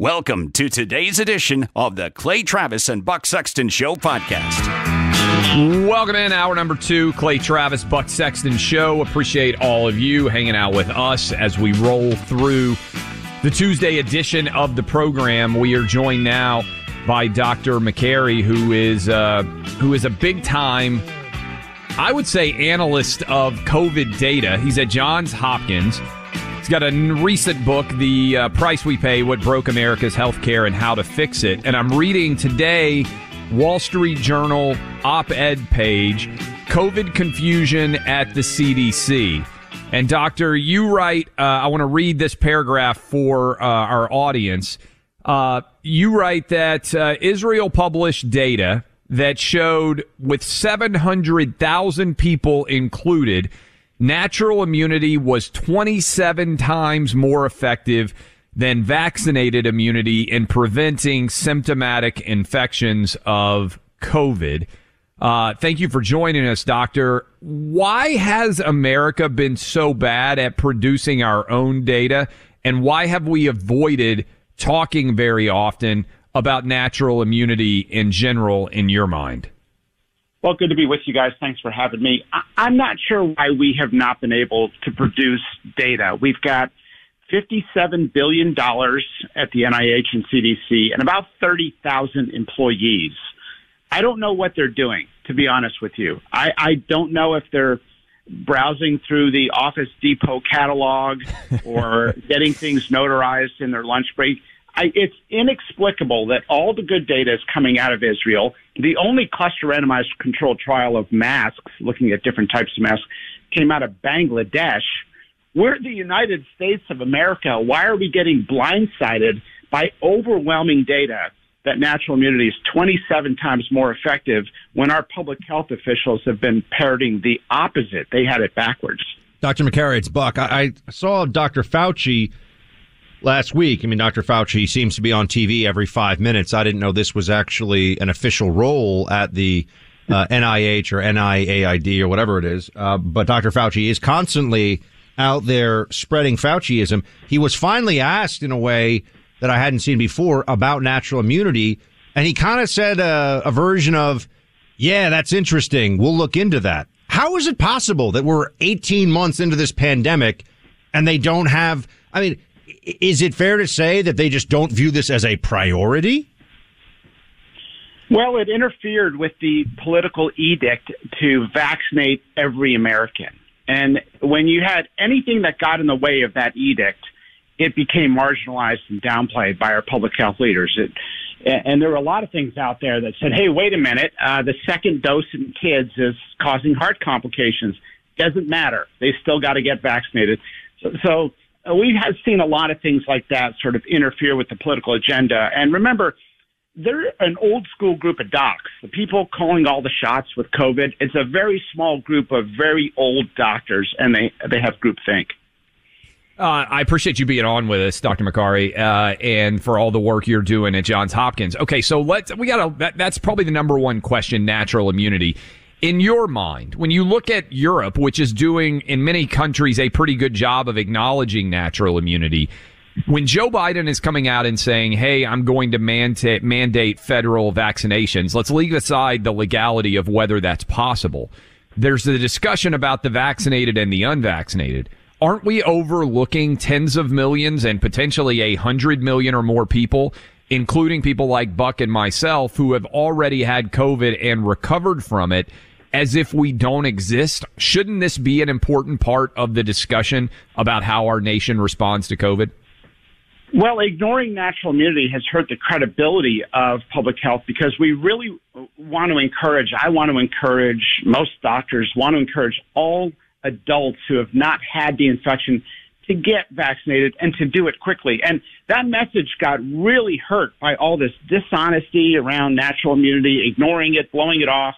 Welcome to today's edition of the Clay Travis and Buck Sexton Show podcast. Welcome in, hour number 2, Clay Travis, Buck Sexton Show. Appreciate all of you hanging out with us as we roll through the Tuesday edition of the program. We are joined now by Dr. Makary, who is a big-time, I would say, analyst of COVID data. He's at Johns Hopkins. He's got a recent book, The Price We Pay, What Broke America's Healthcare and How to Fix It. And I'm reading today Wall Street Journal op-ed page, COVID Confusion at the CDC. And Doctor, you write, I want to read this paragraph for our audience. You write that Israel published data that showed, with 700,000 people included, natural immunity was 27 times more effective than vaccinated immunity in preventing symptomatic infections of COVID. Thank you for joining us, Doctor. Why has America been so bad at producing our own data, and why have we avoided talking very often about natural immunity in general, in your mind? Well, good to be with you guys. Thanks for having me. I'm not sure why we have not been able to produce data. We've got $57 billion at the NIH and CDC and about 30,000 employees. I don't know what they're doing, to be honest with you. I don't know if they're browsing through the Office Depot catalog or getting things notarized in their lunch break. It's inexplicable that all the good data is coming out of Israel. The only cluster randomized controlled trial of masks, looking at different types of masks, came out of Bangladesh. We're the United States of America. Why are we getting blindsided by overwhelming data that natural immunity is 27 times more effective when our public health officials have been parroting the opposite? They had it backwards. Dr. Makary, it's Buck. I saw Dr. Fauci last week. I mean, Dr. Fauci seems to be on TV every 5 minutes. I didn't know this was actually an official role at the NIH or NIAID or whatever it is. But Dr. Fauci is constantly out there spreading Fauciism. He was finally asked in a way that I hadn't seen before about natural immunity. And he kind of said a version of, yeah, that's interesting. We'll look into that. How is it possible that we're 18 months into this pandemic and they don't have, I mean, is it fair to say that they just don't view this as a priority? Well, it interfered with the political edict to vaccinate every American. And when you had anything that got in the way of that edict, it became marginalized and downplayed by our public health leaders. And there were a lot of things out there that said, hey, wait a minute, the second dose in kids is causing heart complications. Doesn't matter. They still got to get vaccinated. So we have seen a lot of things like that sort of interfere with the political agenda. And remember, they're an old school group of docs, the people calling all the shots with COVID. It's a very small group of very old doctors, and they have groupthink. I appreciate you being on with us, Dr. Makary, and for all the work you're doing at Johns Hopkins. Okay, so that's probably the number one question, natural immunity. In your mind, when you look at Europe, which is doing in many countries a pretty good job of acknowledging natural immunity, when Joe Biden is coming out and saying, hey, I'm going to mandate federal vaccinations, let's leave aside the legality of whether that's possible. There's the discussion about the vaccinated and the unvaccinated. Aren't we overlooking tens of millions and potentially 100 million or more people, including people like Buck and myself, who have already had COVID and recovered from it, as if we don't exist? Shouldn't this be an important part of the discussion about how our nation responds to COVID? Well, ignoring natural immunity has hurt the credibility of public health because we really want to encourage, most doctors want to encourage all adults who have not had the infection to get vaccinated and to do it quickly. And that message got really hurt by all this dishonesty around natural immunity, ignoring it, blowing it off.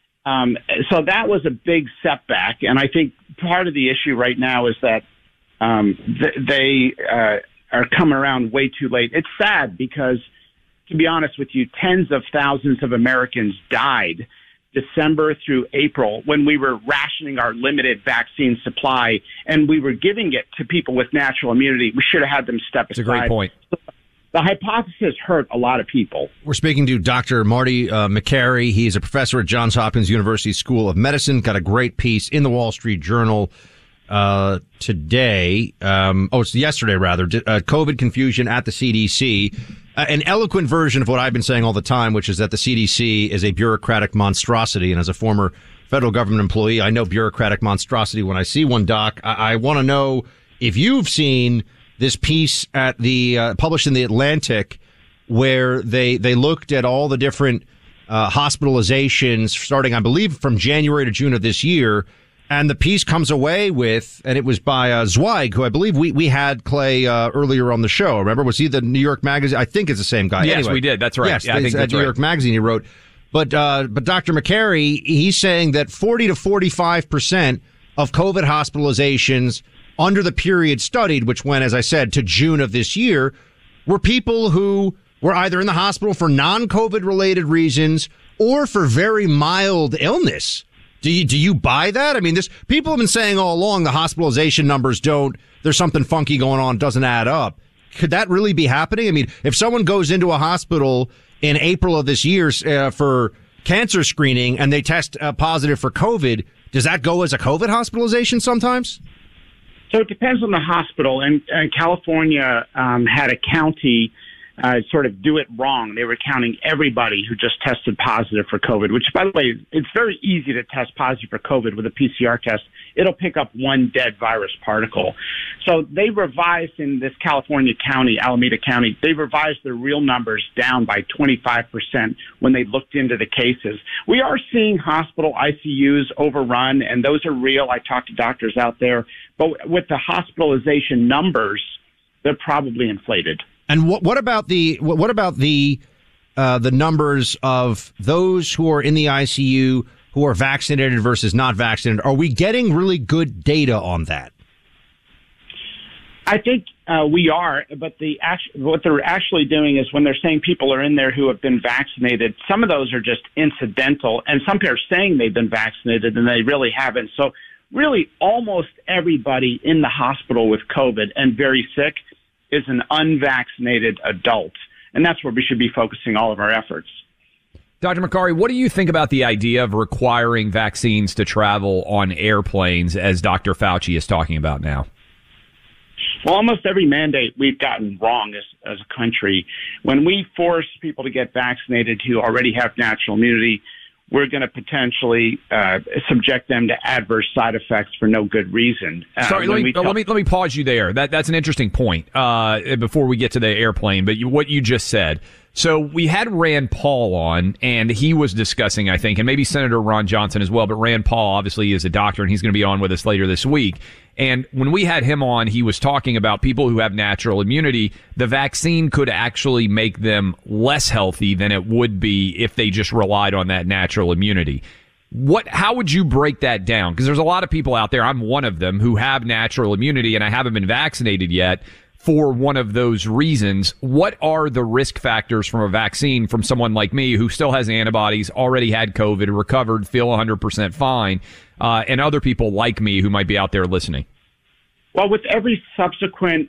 So that was a big setback. And I think part of the issue right now is that they are coming around way too late. It's sad because, to be honest with you, tens of thousands of Americans died December through April when we were rationing our limited vaccine supply and we were giving it to people with natural immunity. We should have had them step aside. That's a great point. the hypothesis hurt a lot of people. We're speaking to Dr. Marty Makary. He's a professor at Johns Hopkins University School of Medicine. Got a great piece in the Wall Street Journal today. It's yesterday, rather. COVID confusion at the CDC. An eloquent version of what I've been saying all the time, which is that the CDC is a bureaucratic monstrosity. And as a former federal government employee, I know bureaucratic monstrosity when I see one, Doc. I want to know if you've seen this piece at the published in the Atlantic, where they looked at all the different hospitalizations starting, I believe, from January to June of this year, and the piece comes away with, and it was by Zweig, who I believe we had, Clay, earlier on the show. Remember, was he the New York Magazine? I think it's the same guy. Yes, anyway, we did. That's right. Yes, yeah, I think that's New York Magazine he wrote. But Dr. Makary, he's saying that 40 to 45% of COVID hospitalizations under the period studied, which went, as I said, to June of this year, were people who were either in the hospital for non-COVID related reasons or for very mild illness. Do you buy that? I mean, people have been saying all along the hospitalization numbers there's something funky going on, doesn't add up. Could that really be happening? I mean, if someone goes into a hospital in April of this year for cancer screening and they test positive for COVID, does that go as a COVID hospitalization sometimes? So it depends on the hospital. And California had a county sort of do it wrong. They were counting everybody who just tested positive for COVID, which, by the way, it's very easy to test positive for COVID with a PCR test. It'll pick up one dead virus particle. So they revised in this California county, Alameda County, they revised their real numbers down by 25% when they looked into the cases. We are seeing hospital ICUs overrun, and those are real. I talked to doctors out there. But with the hospitalization numbers, they're probably inflated. And what about the numbers of those who are in the ICU who are vaccinated versus not vaccinated? Are we getting really good data on that? I think we are, but what they're actually doing is when they're saying people are in there who have been vaccinated, some of those are just incidental, and some people are saying they've been vaccinated and they really haven't. So really almost everybody in the hospital with COVID and very sick is an unvaccinated adult. And that's where we should be focusing all of our efforts. Dr. Makary, what do you think about the idea of requiring vaccines to travel on airplanes, as Dr. Fauci is talking about now? Well, almost every mandate we've gotten wrong as a country. When we force people to get vaccinated who already have natural immunity, we're going to potentially subject them to adverse side effects for no good reason. Sorry, let me pause you there. That's an interesting point before we get to the airplane. But what you just said. So we had Rand Paul on, and he was discussing, I think, and maybe Senator Ron Johnson as well, but Rand Paul obviously is a doctor, and he's going to be on with us later this week. And when we had him on, he was talking about people who have natural immunity. The vaccine could actually make them less healthy than it would be if they just relied on that natural immunity. How would you break that down? Because there's a lot of people out there, I'm one of them, who have natural immunity, and I haven't been vaccinated yet for one of those reasons. What are the risk factors from a vaccine from someone like me who still has antibodies, already had COVID, recovered, feel 100% fine, and other people like me who might be out there listening? Well, with every subsequent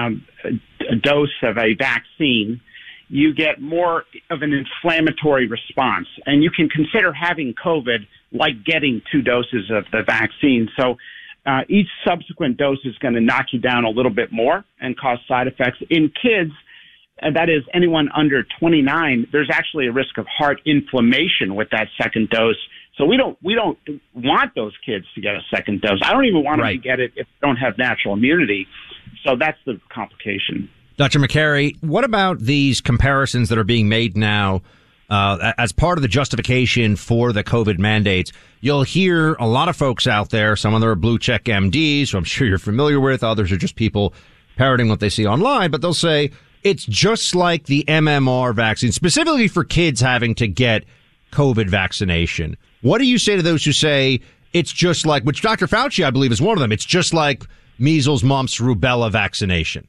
dose of a vaccine, you get more of an inflammatory response. And you can consider having COVID like getting 2 doses of the vaccine. So each subsequent dose is going to knock you down a little bit more and cause side effects. In kids, and that is anyone under 29, there's actually a risk of heart inflammation with that second dose. So we don't want those kids to get a second dose. I don't even want them to get it if they don't have natural immunity. So that's the complication. Dr. Makary, what about these comparisons that are being made now as part of the justification for the COVID mandates? You'll hear a lot of folks out there, some of them are blue check MDs, who I'm sure you're familiar with. Others are just people parroting what they see online, but they'll say it's just like the MMR vaccine, specifically for kids having to get COVID vaccination. What do you say to those who say it's just like, which Dr. Fauci, I believe, is one of them, it's just like measles, mumps, rubella vaccination?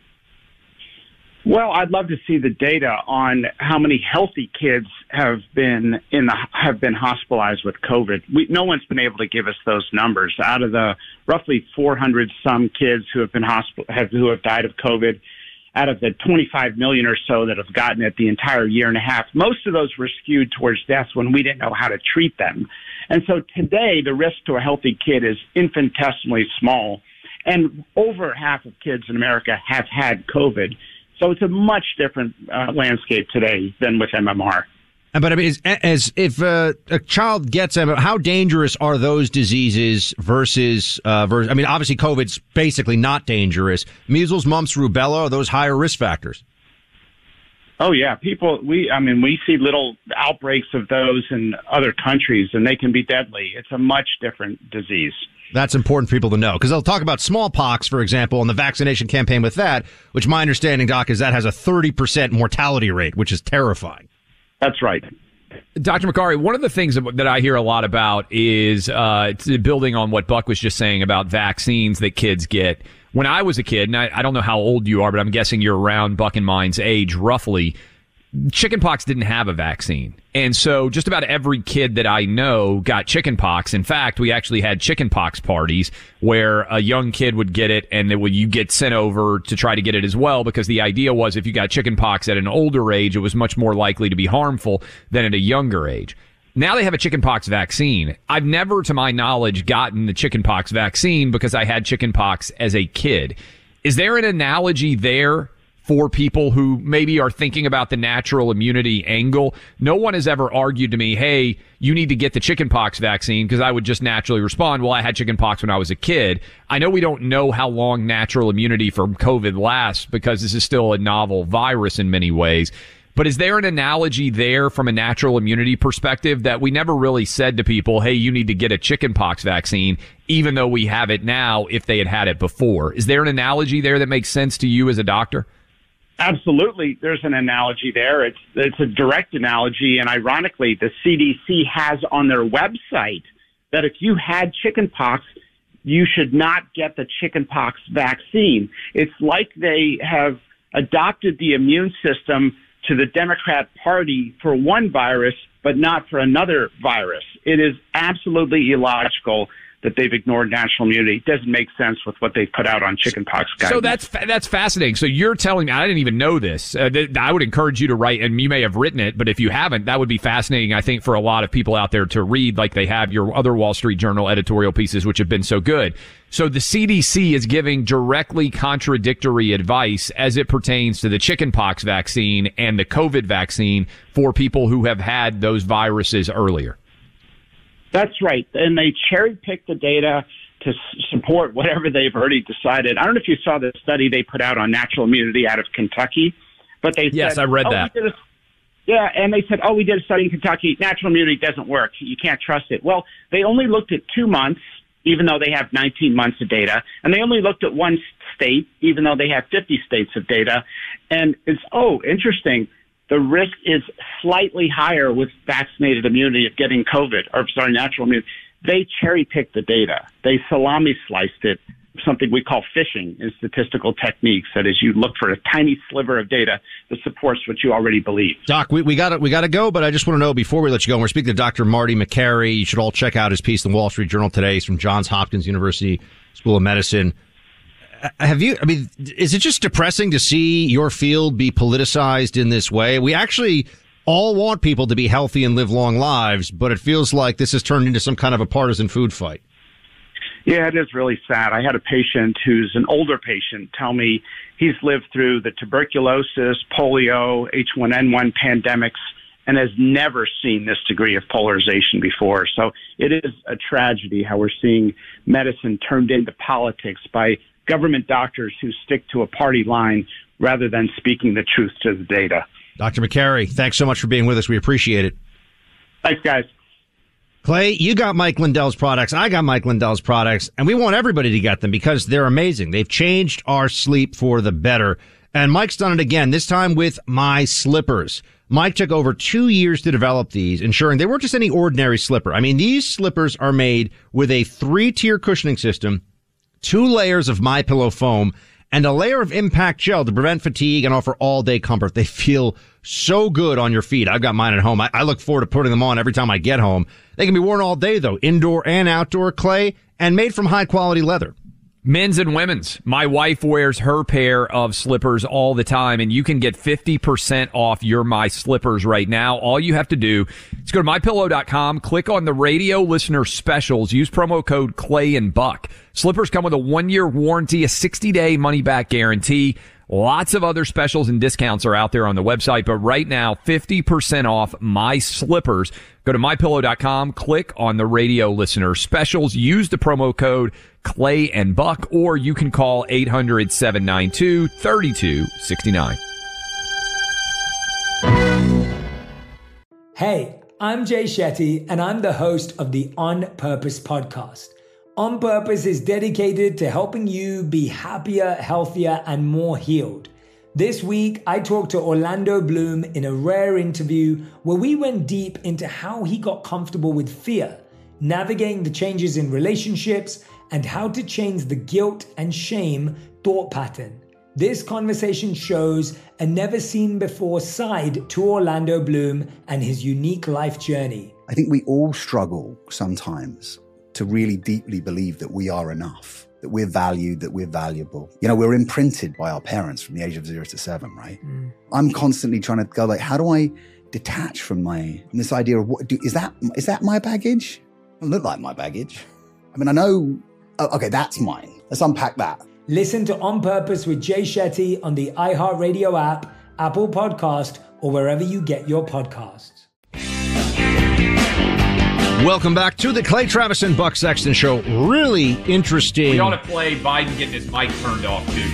Well, I'd love to see the data on how many healthy kids have been hospitalized with COVID. No one's been able to give us those numbers. Out of the roughly 400 some kids who have been who have died of COVID, out of the 25 million or so that have gotten it the entire year and a half, most of those were skewed towards deaths when we didn't know how to treat them. And so today, the risk to a healthy kid is infinitesimally small. And over half of kids in America have had COVID. So it's a much different landscape today than with MMR. But I mean, if a child gets MMR, how dangerous are those diseases versus I mean, obviously COVID's basically not dangerous. Measles, mumps, rubella, are those higher risk factors? Oh yeah, we see little outbreaks of those in other countries, and they can be deadly. It's a much different disease. That's important for people to know, because they'll talk about smallpox, for example, and the vaccination campaign with that, which my understanding, Doc, is that has a 30% mortality rate, which is terrifying. That's right. Dr. Makary, one of the things that I hear a lot about is building on what Buck was just saying about vaccines that kids get. When I was a kid, and I don't know how old you are, but I'm guessing you're around Buck and mine's age roughly, chickenpox didn't have a vaccine. And so just about every kid that I know got chickenpox. In fact, we actually had chickenpox parties where a young kid would get it and you get sent over to try to get it as well, because the idea was if you got chickenpox at an older age, it was much more likely to be harmful than at a younger age. Now they have a chickenpox vaccine. I've never, to my knowledge, gotten the chickenpox vaccine because I had chickenpox as a kid. Is there an analogy there for people who maybe are thinking about the natural immunity angle? No one has ever argued to me, hey, you need to get the chickenpox vaccine, because I would just naturally respond, well, I had chickenpox when I was a kid. I know we don't know how long natural immunity from COVID lasts because this is still a novel virus in many ways. But is there an analogy there from a natural immunity perspective that we never really said to people, hey, you need to get a chickenpox vaccine, even though we have it now if they had it before? Is there an analogy there that makes sense to you as a doctor? Absolutely. There's an analogy there. It's a direct analogy. And ironically, the CDC has on their website that if you had chickenpox, you should not get the chickenpox vaccine. It's like they have adopted the immune system to the Democrat Party for one virus, but not for another virus. It is absolutely illogical that they've ignored natural immunity. It doesn't make sense with what they've put out on chickenpox guidance. So that's fascinating. So you're telling me, I didn't even know this. I would encourage you to write, and you may have written it, but if you haven't, that would be fascinating, I think, for a lot of people out there to read, like they have your other Wall Street Journal editorial pieces, which have been so good. So the CDC is giving directly contradictory advice as it pertains to the chickenpox vaccine and the COVID vaccine for people who have had those viruses earlier. That's right. And they cherry-pick the data to support whatever they've already decided. I don't know if you saw the study they put out on natural immunity out of Kentucky, but they Yes, I read that. And they said, we did a study in Kentucky. Natural immunity doesn't work. You can't trust it. Well, they only looked at 2 months, even though they have 19 months of data. And they only looked at one state, even though they have 50 states of data. And it's, interesting. The risk is slightly higher with vaccinated immunity of getting natural immunity. They cherry-picked the data. They salami sliced it, something we call phishing in statistical techniques. That is, you look for a tiny sliver of data that supports what you already believe. Doc, we got to go, but I just want to know before we let you go, we're speaking to Dr. Marty Makary. You should all check out his piece in the Wall Street Journal today. He's from Johns Hopkins University School of Medicine. Is it just depressing to see your field be politicized in this way? We actually all want people to be healthy and live long lives, but it feels like this has turned into some kind of a partisan food fight. Yeah, it is really sad. I had a patient who's an older patient tell me he's lived through the tuberculosis, polio, H1N1 pandemics, and has never seen this degree of polarization before. So it is a tragedy how we're seeing medicine turned into politics by government doctors who stick to a party line rather than speaking the truth to the data. Dr. Makary, thanks so much for being with us. We appreciate it. Thanks, guys. Clay, you got Mike Lindell's products. I got Mike Lindell's products, and we want everybody to get them because they're amazing. They've changed our sleep for the better. And Mike's done it again, this time with My Slippers. Mike took over 2 years to develop these, ensuring they weren't just any ordinary slipper. I mean, these slippers are made with a 3-tier cushioning system, 2 layers of MyPillow foam, and a layer of impact gel to prevent fatigue and offer all-day comfort. They feel so good on your feet. I've got mine at home. I look forward to putting them on every time I get home. They can be worn all day, though, indoor and outdoor, Clay, and made from high-quality leather. Men's and women's. My wife wears her pair of slippers all the time, and you can get 50% off your My Slippers right now. All you have to do is go to MyPillow.com, click on the radio listener specials, use promo code Clay and Buck. Slippers come with a 1-year warranty, a 60-day money-back guarantee. Lots of other specials and discounts are out there on the website, but right now, 50% off My Slippers. Go to MyPillow.com, click on the radio listener specials, use the promo code Clay and Buck, or you can call 800-792-3269. Hey, I'm Jay Shetty, and I'm the host of the On Purpose podcast. On Purpose is dedicated to helping you be happier, healthier, and more healed. This week, I talked to Orlando Bloom in a rare interview where we went deep into how he got comfortable with fear, navigating the changes in relationships, and how to change the guilt and shame thought pattern. This conversation shows a never-seen-before side to Orlando Bloom and his unique life journey. I think we all struggle sometimes to really deeply believe that we are enough, that we're valued, that we're valuable. You know, we're imprinted by our parents from the age of 0 to 7, right? I'm constantly trying to go like, how do I detach from this idea of is that my baggage? It doesn't look like my baggage. I mean, I know, okay, that's mine. Let's unpack that. Listen to On Purpose with Jay Shetty on the iHeartRadio app, Apple Podcast, or wherever you get your podcasts. Welcome back to the Clay Travis and Buck Sexton Show. Really interesting. We ought to play Biden getting his mic turned off, too.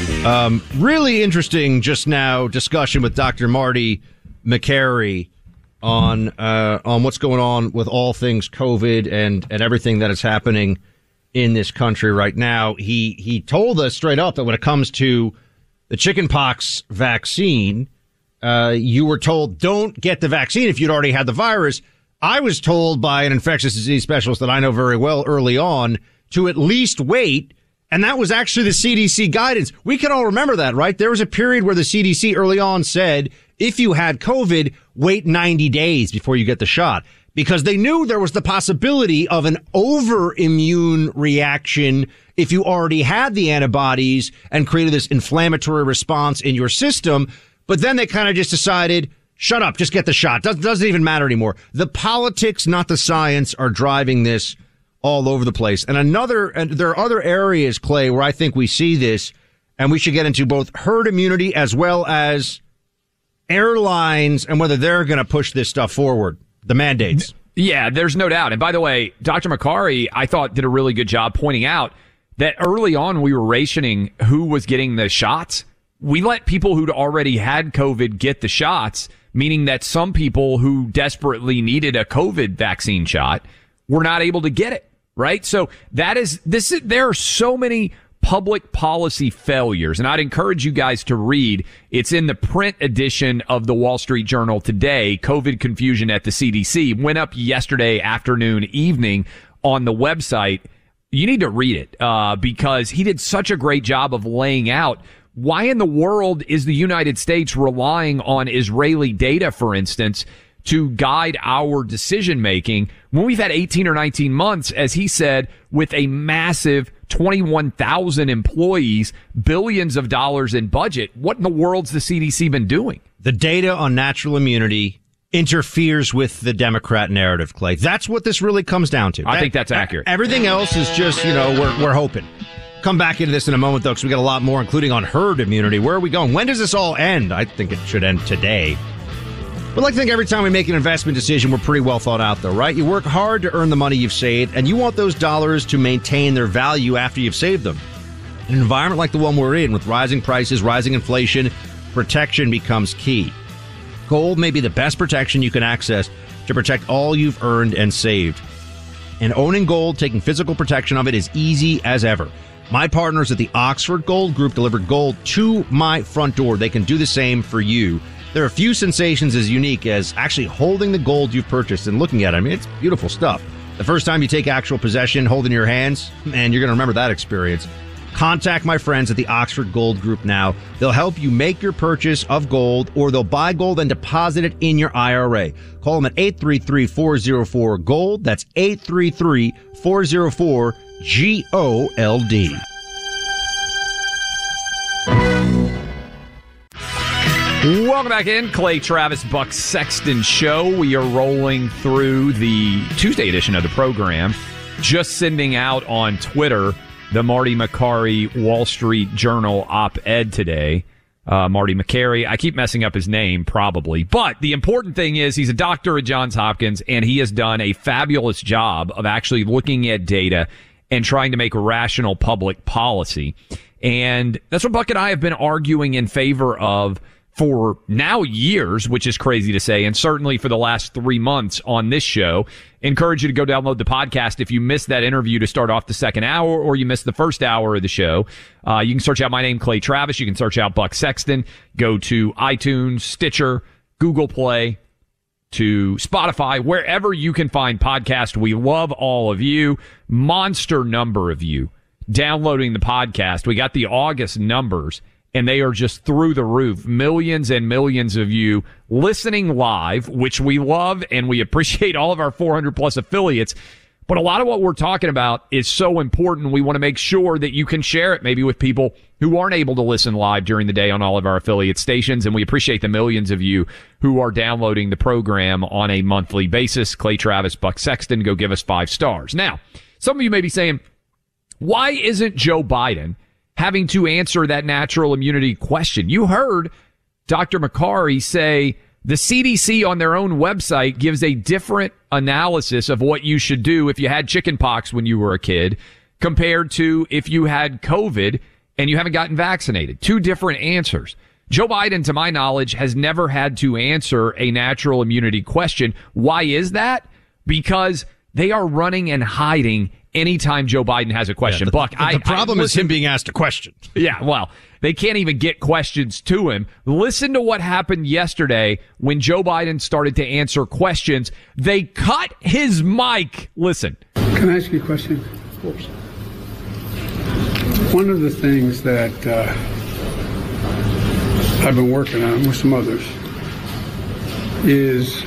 Really interesting just now discussion with Dr. Marty Makary on what's going on with all things COVID and everything that is happening in this country right now. He told us straight up that when it comes to the chickenpox vaccine, you were told don't get the vaccine if you'd already had the virus. I was told by an infectious disease specialist that I know very well early on to at least wait. And that was actually the CDC guidance. We can all remember that, right? There was a period where the CDC early on said, if you had COVID, wait 90 days before you get the shot, because they knew there was the possibility of an over-immune reaction if you already had the antibodies and created this inflammatory response in your system. But then they kind of just decided, shut up, just get the shot. Doesn't even matter anymore. The politics, not the science, are driving this all over the place. And there are other areas, Clay, where I think we see this, and we should get into both herd immunity as well as airlines and whether they're going to push this stuff forward, the mandates. Yeah, there's no doubt. And by the way, Dr. Makary, I thought, did a really good job pointing out that early on we were rationing who was getting the shots. We let people who'd already had COVID get the shots, meaning that some people who desperately needed a COVID vaccine shot were not able to get it, right? So there are so many public policy failures, and I'd encourage you guys to read. It's in the print edition of the Wall Street Journal today. COVID confusion at the CDC went up yesterday afternoon, evening on the website. You need to read it because he did such a great job of laying out why in the world is the United States relying on Israeli data, for instance, to guide our decision making when we've had 18 or 19 months, as he said, with a massive 21,000 employees, billions of dollars in budget. What in the world's the CDC been doing? The data on natural immunity interferes with the Democrat narrative, Clay. That's what this really comes down to. I think that's accurate. Everything else is just, we're hoping. Come back into this in a moment, though, because we got a lot more, including on herd immunity. Where are we going? When does this all end? I think it should end today. But I think every time we make an investment decision, we're pretty well thought out, though, right? You work hard to earn the money you've saved, and you want those dollars to maintain their value after you've saved them. In an environment like the one we're in, with rising prices, rising inflation, protection becomes key. Gold may be the best protection you can access to protect all you've earned and saved. And owning gold, taking physical protection of it, is easy as ever. My partners at the Oxford Gold Group delivered gold to my front door. They can do the same for you. There are few sensations as unique as actually holding the gold you've purchased and looking at it. I mean, it's beautiful stuff. The first time you take actual possession, hold in your hands, man, you're going to remember that experience. Contact my friends at the Oxford Gold Group now. They'll help you make your purchase of gold, or they'll buy gold and deposit it in your IRA. Call them at 833-404-GOLD. That's 833-404-GOLD. Welcome back in. Clay Travis, Buck Sexton Show. We are rolling through the Tuesday edition of the program. Just sending out on Twitter the Marty Makary Wall Street Journal op-ed today. Marty Makary. I keep messing up his name, probably. But the important thing is he's a doctor at Johns Hopkins, and he has done a fabulous job of actually looking at data and trying to make rational public policy. And that's what Buck and I have been arguing in favor of for now years, which is crazy to say, and certainly for the last 3 months on this show. Encourage you to go download the podcast if you missed that interview to start off the second hour, or you missed the first hour of the show. You can search out my name, Clay Travis. You can search out Buck Sexton. Go to iTunes, Stitcher, Google Play, to Spotify, wherever you can find podcasts. We love all of you. Monster number of you downloading the podcast. We got the August numbers, and they are just through the roof. Millions and millions of you listening live, which we love, and we appreciate all of our 400-plus affiliates. But a lot of what we're talking about is so important. We want to make sure that you can share it maybe with people who aren't able to listen live during the day on all of our affiliate stations. And we appreciate the millions of you who are downloading the program on a monthly basis. Clay Travis, Buck Sexton, go give us 5 stars. Now, some of you may be saying, why isn't Joe Biden having to answer that natural immunity question? You heard Dr. Makary say the CDC on their own website gives a different analysis of what you should do if you had chickenpox when you were a kid compared to if you had COVID and you haven't gotten vaccinated. 2 different answers. Joe Biden, to my knowledge, has never had to answer a natural immunity question. Why is that? Because they are running and hiding anytime Joe Biden has a question. Yeah, Buck, the problem is him being asked a question. Yeah, well, they can't even get questions to him. Listen to what happened yesterday when Joe Biden started to answer questions. They cut his mic. Listen. Can I ask you a question? Of course. One of the things that I've been working on with some others is...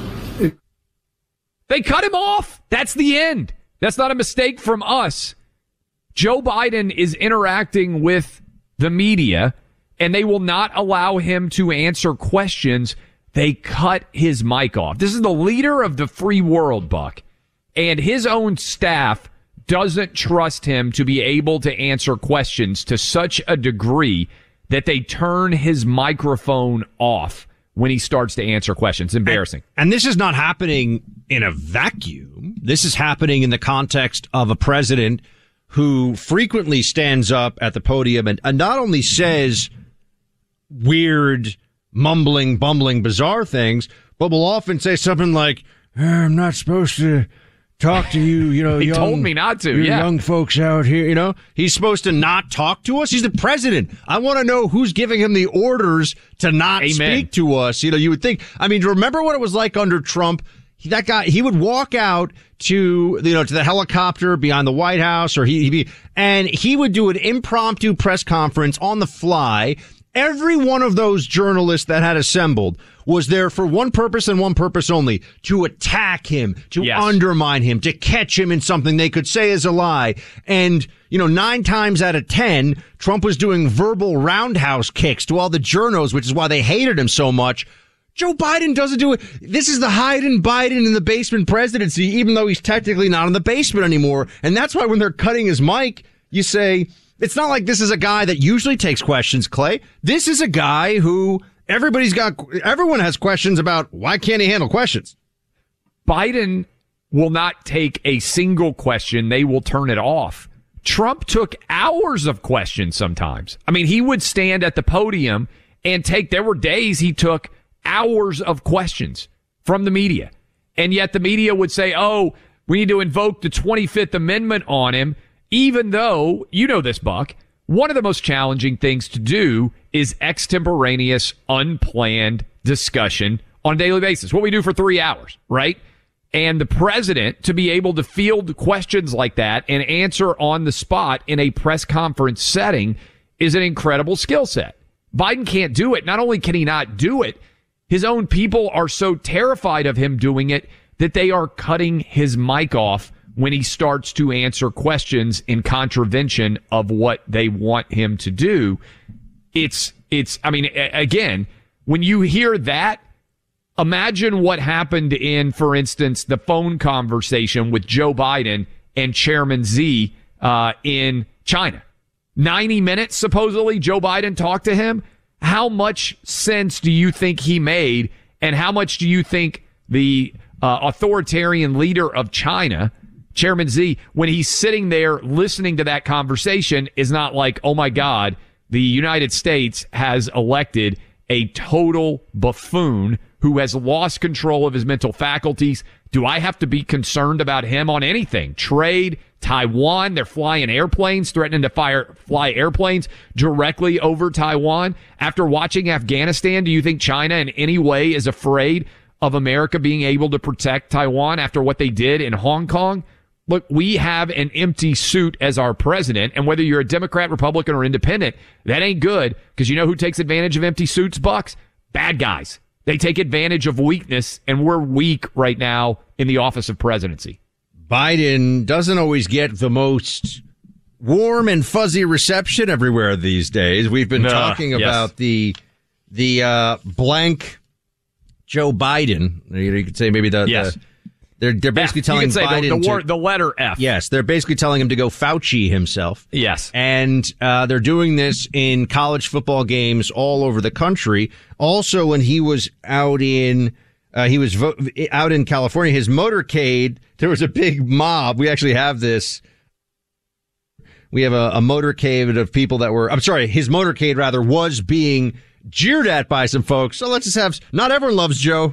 They cut him off. That's the end. That's not a mistake from us. Joe Biden is interacting with the media, and they will not allow him to answer questions. They cut his mic off. This is the leader of the free world, Buck, and his own staff doesn't trust him to be able to answer questions to such a degree that they turn his microphone off when he starts to answer questions. Embarrassing. And this is not happening in a vacuum. This is happening in the context of a president who frequently stands up at the podium and not only says weird, mumbling, bumbling, bizarre things, but will often say something like, I'm not supposed to talk to you, you know, he told me not to. Yeah. Young folks out here, you know, he's supposed to not talk to us. He's the president. I want to know who's giving him the orders to not speak to us. You know, you would think, I mean, remember what it was like under Trump? That guy, he would walk out to, you know, to the helicopter behind the White House, or and he would do an impromptu press conference on the fly. Every one of those journalists that had assembled was there for one purpose and one purpose only: to attack him, to undermine him, to catch him in something they could say is a lie. And, you know, 9 times out of 10, Trump was doing verbal roundhouse kicks to all the journos, which is why they hated him so much. Joe Biden doesn't do it. This is the hide and Biden in the basement presidency, even though he's technically not in the basement anymore. And that's why when they're cutting his mic, you say, it's not like this is a guy that usually takes questions, Clay. This is a guy who everyone has questions about. Why can't he handle questions? Biden will not take a single question. They will turn it off. Trump took hours of questions sometimes. I mean, he would stand at the podium and there were days he took hours of questions from the media. And yet the media would say, oh, we need to invoke the 25th Amendment on him, even though, you know this, Buck, one of the most challenging things to do is extemporaneous, unplanned discussion on a daily basis. What we do for 3 hours, right? And the president to be able to field questions like that and answer on the spot in a press conference setting is an incredible skill set. Biden can't do it. Not only can he not do it, his own people are so terrified of him doing it that they are cutting his mic off when he starts to answer questions in contravention of what they want him to do. I mean, again, when you hear that, imagine what happened in, for instance, the phone conversation with Joe Biden and Chairman Xi in China. 90 minutes, supposedly, Joe Biden talked to him. How much sense do you think he made, and how much do you think the authoritarian leader of China, Chairman Xi, when he's sitting there listening to that conversation, is not like, oh my God, the United States has elected a total buffoon who has lost control of his mental faculties? Do I have to be concerned about him on anything? Trade, Taiwan, they're flying airplanes, threatening to fly airplanes directly over Taiwan. After watching Afghanistan, do you think China in any way is afraid of America being able to protect Taiwan after what they did in Hong Kong? Look, we have an empty suit as our president, and whether you're a Democrat, Republican, or independent, that ain't good, because you know who takes advantage of empty suits, Bucks? Bad guys. They take advantage of weakness, and we're weak right now in the office of presidency. Biden doesn't always get the most warm and fuzzy reception everywhere these days. We've been talking about the blank Joe Biden. You could say maybe they're basically telling Biden the letter F. Yes, they're basically telling him to go Fauci himself. Yes. And they're doing this in college football games all over the country. Also, when he was out in California, his motorcade, there was a big mob. We actually have this. We have a motorcade of people that were, his motorcade rather was being jeered at by some folks. So let's just have, not everyone loves Joe.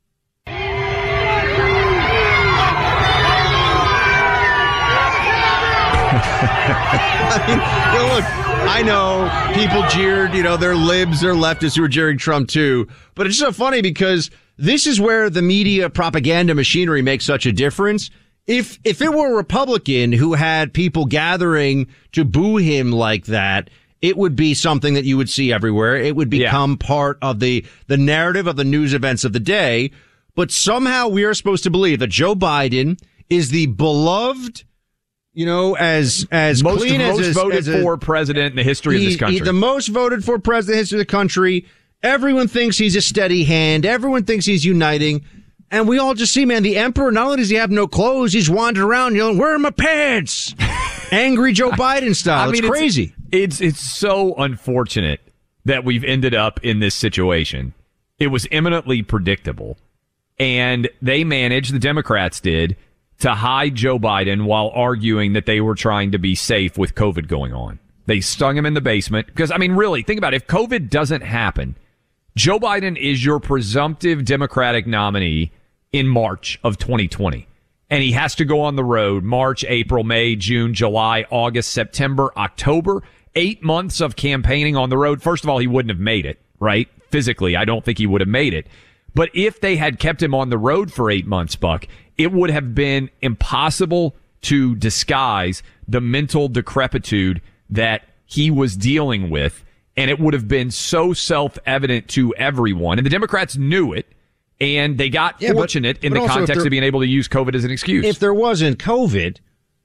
Look, I know people jeered, they're libs, they're leftists who are jeering Trump too. But it's so funny because this is where the media propaganda machinery makes such a difference. If it were a Republican who had people gathering to boo him like that, it would be something that you would see everywhere. It would become part of the narrative of the news events of the day. But somehow we are supposed to believe that Joe Biden is the beloved, as most clean as voted for president in the history of this country. The most voted for president in the history of the country. Everyone thinks he's a steady hand. Everyone thinks he's uniting. And we all just see, man, the emperor, not only does he have no clothes, he's wandering around yelling, "Where are my pants?" Angry Joe Biden style. It's crazy. It's so unfortunate that we've ended up in this situation. It was eminently predictable. And they managed, the Democrats did, to hide Joe Biden while arguing that they were trying to be safe with COVID going on. They stung him in the basement. Because, really, think about it. If COVID doesn't happen, Joe Biden is your presumptive Democratic nominee in March of 2020. And he has to go on the road March, April, May, June, July, August, September, October. 8 months of campaigning on the road. First of all, he wouldn't have made it, right? Physically, I don't think he would have made it. But if they had kept him on the road for 8 months, Buck, it would have been impossible to disguise the mental decrepitude that he was dealing with. And it would have been so self-evident to everyone. And the Democrats knew it. And they got fortunate in the context of being able to use COVID as an excuse. If there wasn't COVID,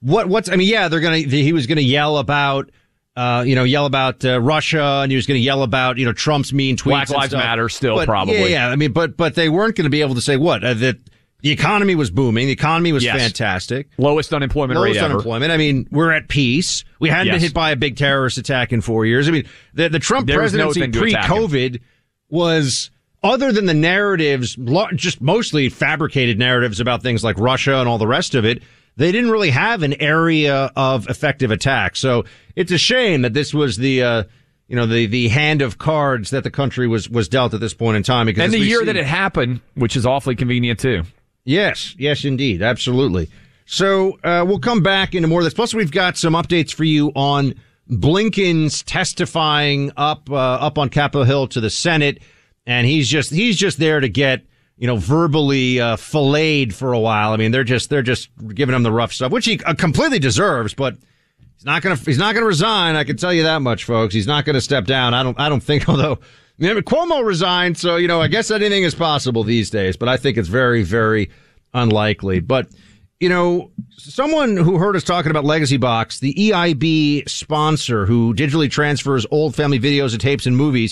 he was going to yell about, Russia, and he was going to yell about, Trump's mean tweets. Black Lives Matter still, probably. Yeah. But they weren't going to be able to say that the economy was booming. The economy was fantastic. Lowest unemployment rate ever. We're at peace. We hadn't been hit by a big terrorist attack in 4 years. The Trump presidency pre-COVID was, other than the narratives, just mostly fabricated narratives about things like Russia and all the rest of it, they didn't really have an area of effective attack. So it's a shame that this was the hand of cards that the country was dealt at this point in time. Because and the year that it happened, which is awfully convenient too. Yes, indeed. Absolutely. So we'll come back into more of this. Plus, we've got some updates for you on Blinken's testifying up on Capitol Hill to the Senate. And he's just there to get, verbally filleted for a while. They're just giving him the rough stuff, which he completely deserves. But he's not gonna resign. I can tell you that much, folks. He's not gonna step down. I don't think. Although Cuomo resigned, so I guess anything is possible these days. But I think it's very, very unlikely. But someone who heard us talking about Legacy Box, the EIB sponsor who digitally transfers old family videos and tapes and movies,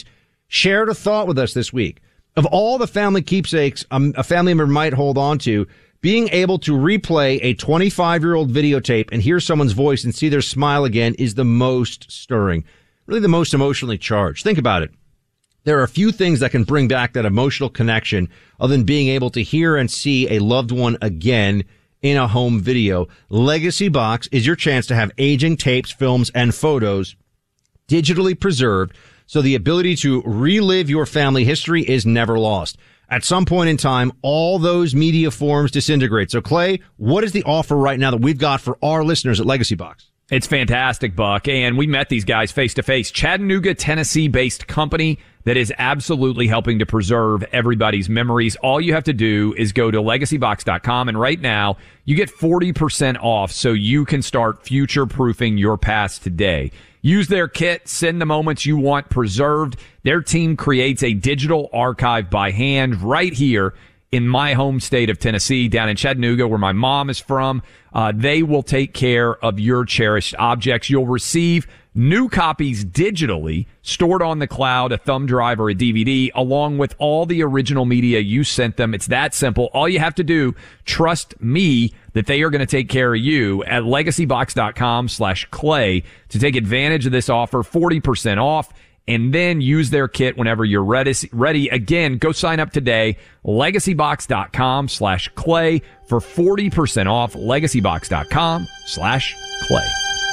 shared a thought with us this week. Of all the family keepsakes a family member might hold on to, being able to replay a 25-year-old videotape and hear someone's voice and see their smile again is the most stirring, really the most emotionally charged. Think about it. There are a few things that can bring back that emotional connection other than being able to hear and see a loved one again in a home video. Legacy Box is your chance to have aging tapes, films, and photos digitally preserved, so the ability to relive your family history is never lost. At some point in time, all those media forms disintegrate. So, Clay, what is the offer right now that we've got for our listeners at Legacy Box? It's fantastic, Buck. And we met these guys face to face. Chattanooga, Tennessee-based company that is absolutely helping to preserve everybody's memories. All you have to do is go to legacybox.com, and right now you get 40% off so you can start future-proofing your past today. Use their kit, send the moments you want preserved. Their team creates a digital archive by hand right here in my home state of Tennessee, down in Chattanooga, where my mom is from. They will take care of your cherished objects. You'll receive new copies digitally, stored on the cloud, a thumb drive or a DVD, along with all the original media you sent them. It's that simple. All you have to do, trust me that they are going to take care of you at legacybox.com/Clay to take advantage of this offer, 40% off. And then use their kit whenever you're ready. Again, go sign up today. Legacybox.com/Clay for 40% off. Legacybox.com/Clay.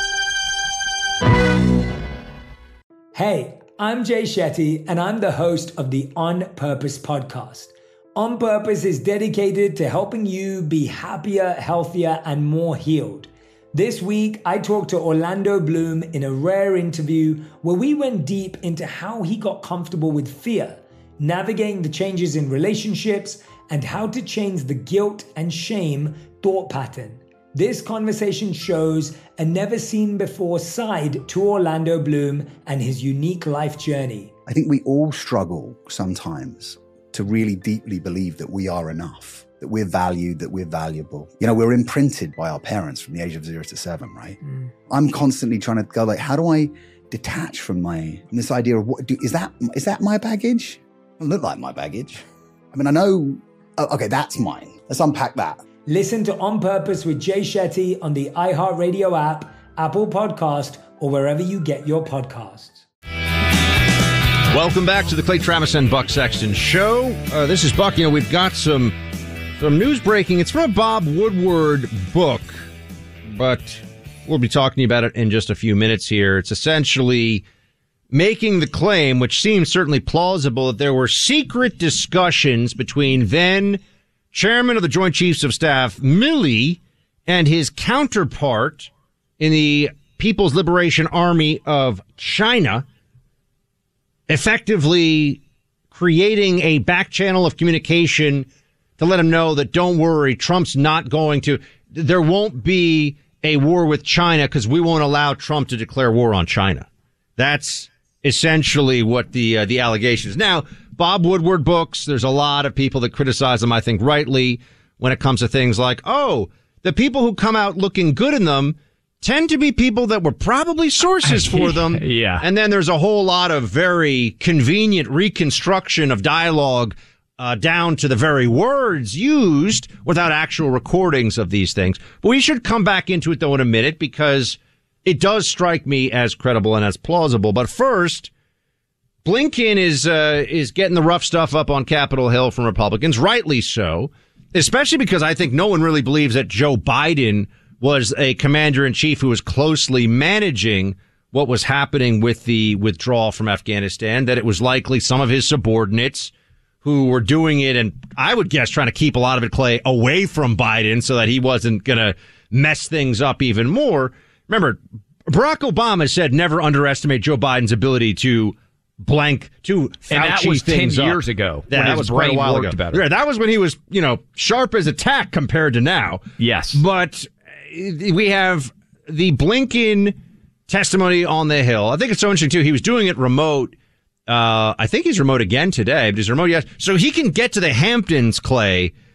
Hey, I'm Jay Shetty, and I'm the host of the On Purpose podcast. On Purpose is dedicated to helping you be happier, healthier, and more healed. This week, I talked to Orlando Bloom in a rare interview where we went deep into how he got comfortable with fear, navigating the changes in relationships, and how to change the guilt and shame thought pattern. This conversation shows a never-seen-before side to Orlando Bloom and his unique life journey. I think we all struggle sometimes to really deeply believe that we are enough, that we're valued, that we're valuable. You know, we're imprinted by our parents from the age of 0 to 7, right? I'm constantly trying to go like, how do I detach from this idea of is that my baggage? It doesn't look like my baggage. I mean, I know, okay, that's mine. Let's unpack that. Listen to On Purpose with Jay Shetty on the iHeartRadio app, Apple Podcast, or wherever you get your podcasts. Welcome back to the Clay Travis and Buck Sexton Show. This is Buck. You know, we've got some news breaking. It's from a Bob Woodward book, but we'll be talking about it in just a few minutes here. It's essentially making the claim, which seems certainly plausible, that there were secret discussions between then Chairman of the Joint Chiefs of Staff, Milley, and his counterpart in the People's Liberation Army of China, effectively creating a back channel of communication to let him know that don't worry, Trump's not going to, there won't be a war with China because we won't allow Trump to declare war on China. That's essentially what the allegation is. Now, Bob Woodward books, there's a lot of people that criticize them, I think rightly, when it comes to things like, oh, the people who come out looking good in them tend to be people that were probably sources for them. Yeah. And then there's a whole lot of very convenient reconstruction of dialogue down to the very words used without actual recordings of these things. But we should come back into it, though, in a minute, because it does strike me as credible and as plausible. But first, Blinken is getting the rough stuff up on Capitol Hill from Republicans, rightly so, especially because I think no one really believes that Joe Biden was a commander-in-chief who was closely managing what was happening with the withdrawal from Afghanistan, that it was likely some of his subordinates who were doing it, and I would guess trying to keep a lot of it, Clay, away from Biden so that he wasn't going to mess things up even more. Remember, Barack Obama said never underestimate Joe Biden's ability to blank to Fauci, and that was 10 things years up. ago. Yeah, that was quite a while ago. Better. Yeah, that was when he was, sharp as a tack compared to now. Yes. But we have the Blinken testimony on the Hill. I think it's so interesting, too. He was doing it remote. I think he's remote again today, but he's remote, yes. So he can get to the Hamptons, Clay,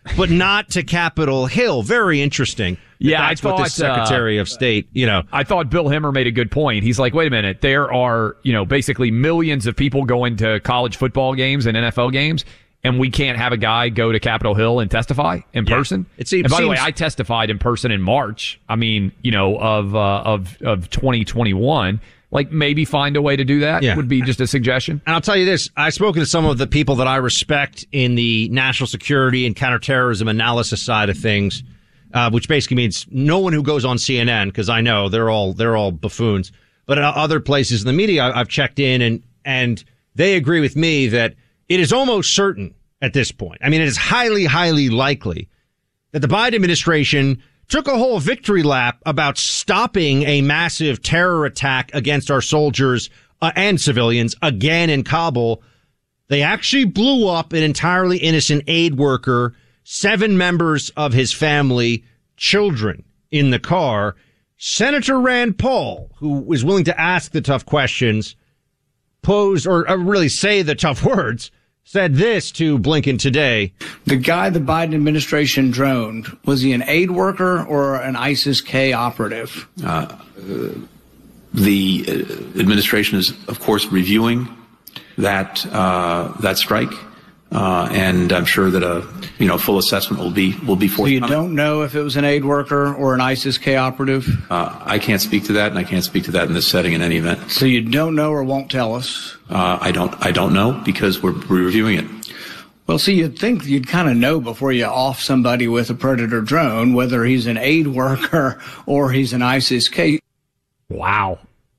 but not to Capitol Hill. Very interesting. Yeah, that's what the Secretary of State, I thought Bill Hemmer made a good point. He's like, wait a minute, there are, basically millions of people going to college football games and NFL games, and we can't have a guy go to Capitol Hill and testify in person. And by the way, I testified in person in March. I mean, of 2021. Like, maybe find a way to do that would be just a suggestion. And I'll tell you this. I've spoken to some of the people that I respect in the national security and counterterrorism analysis side of things, which basically means no one who goes on CNN, because I know they're all buffoons. But at other places in the media, I've checked in, and they agree with me that it is almost certain at this point. I mean, it is highly, highly likely that the Biden administration took a whole victory lap about stopping a massive terror attack against our soldiers and civilians again in Kabul. They actually blew up an entirely innocent aid worker, 7 members of his family, children in the car. Senator Rand Paul, who was willing to ask the tough questions, posed or really say the tough words, said this to Blinken today. The guy the Biden administration droned, was he an aid worker or an ISIS-K operative? The administration is, of course, reviewing that strike, and I'm sure that a full assessment will be forthcoming. So you don't know if it was an aid worker or an ISIS-K operative? I can't speak to that, and I can't speak to that in this setting in any event. So you don't know or won't tell us? I don't know, because we're reviewing it. Well, see, you'd think you'd kind of know before you off somebody with a Predator drone, whether he's an aid worker or he's an ISIS-K. Wow.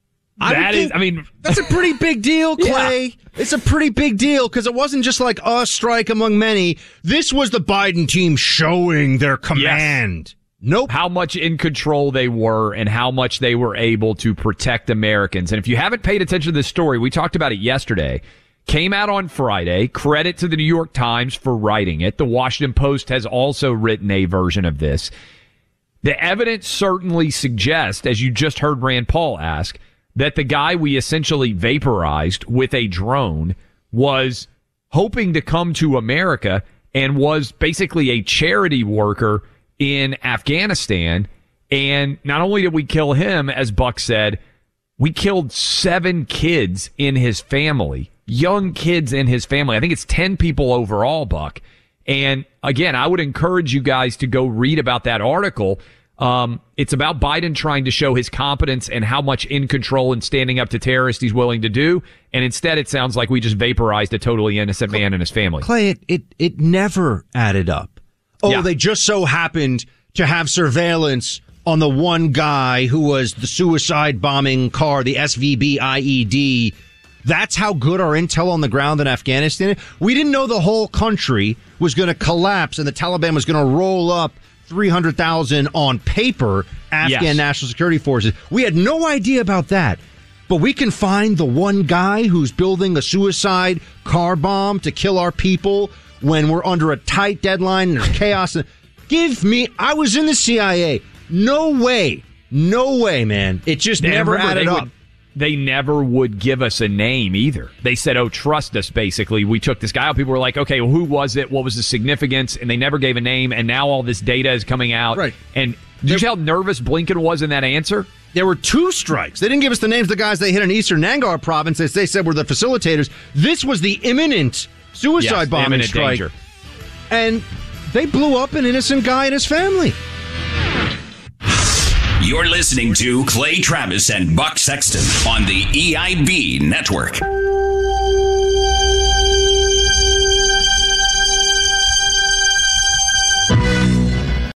That's a pretty big deal, Clay. Yeah. It's a pretty big deal, because it wasn't just like a strike among many. This was the Biden team showing their command. Yes. Nope. How much in control they were and how much they were able to protect Americans. And if you haven't paid attention to this story, we talked about it yesterday. Came out on Friday. Credit to the New York Times for writing it. The Washington Post has also written a version of this. The evidence certainly suggests, as you just heard Rand Paul ask, that the guy we essentially vaporized with a drone was hoping to come to America and was basically a charity worker in Afghanistan. And not only did we kill him, as Buck said, we killed 7 kids in his family, young kids in his family. I think it's 10 people overall, Buck. And again, I would encourage you guys to go read about that article. It's about Biden trying to show his competence and how much in control and standing up to terrorists he's willing to do. And instead, it sounds like we just vaporized a totally innocent man and his family. Clay, it never added up. They just so happened to have surveillance on the one guy who was the suicide bombing car, the SVB IED. That's how good our intel on the ground in Afghanistan is. We didn't know the whole country was going to collapse and the Taliban was going to roll up 300,000 on paper Afghan National Security Forces. We had no idea about that. But we can find the one guy who's building a suicide car bomb to kill our people when we're under a tight deadline and there's chaos. I was in the CIA. No way, man. It just never added up. They never would give us a name either. They said, trust us, basically. We took this guy out. People were like, okay, well, who was it? What was the significance? And they never gave a name, and now all this data is coming out. Right. And did you see how nervous Blinken was in that answer? There were 2 strikes. They didn't give us the names of the guys they hit in eastern Nangar province, as they said were the facilitators. This was the imminent suicide bombing strike. Danger. And they blew up an innocent guy and his family. You're listening to Clay Travis and Buck Sexton on the EIB Network.